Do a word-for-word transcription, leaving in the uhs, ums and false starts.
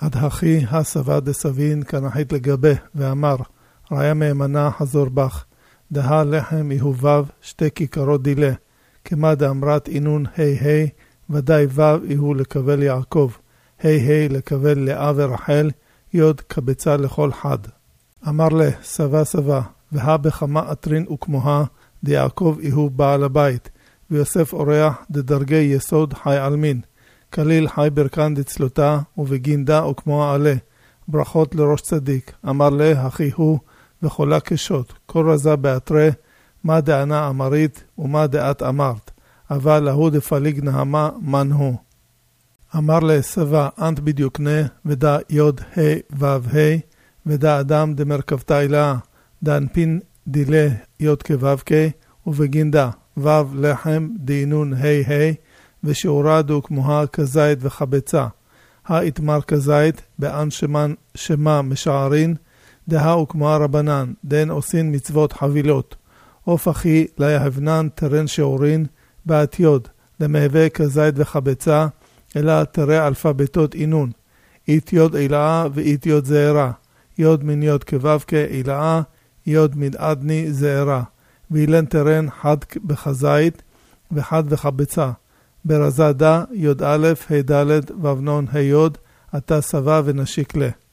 הדחי הסבה דסבין כנחית לגבה ואמר, ראיה מהימנה חזור בך, דה לחם יהובב שתי כיכרות דילה, כמה דאמרת אינון היי היי, ודאי וו יהו לקבל יעקב, היי היי לקבל לאה ורחל, יוד קבצה לכל חד. אמר לה, סבה סבה, והא בכמה אטרין וכמוה, דיעקב יהו בעל הבית, ויוסף אורח דדרגי יסוד חי אלמין, כליל חי ברקן דצלותה, ובגינדה וכמוה עלה, ברכות לראש צדיק. אמר לה, אחי הוא, וחולה קשות, כל רזה באתרי, מה דענה אמרית, ומה דעת אמרת, אבל להוא דפליג נהמה, מן הוא. אמר לה, סבה, אנט בדיוקנה, ודא יוד ה' וו ה', ודא אדם דמרכבתה אלה, דאנפין דילה יוד כו"ק, ובגינדה, וו לחם דינון ה' ה', ושיעורה דו כמוה כזית וחבצה. האתמר כזית, באן שמן שמה משערין, דהה וכמוה רבנן, דן עושים מצוות חבילות. אוף אחי ליהבנן תרן שיעורין, בעת יוד, למהווה כזית וחבצה, אלא תראה אלפביתות אינון. אית יוד אילאה ואית יוד זהרה. יוד מן יוד כו"ק אילאה, יוד מן עדני זהרה. ואילן תרן חד בחזית וחד וחבצה. ברזה דה יוד א' ה' ד' ובנון ה' יוד, אתה סבה ונשיק לה.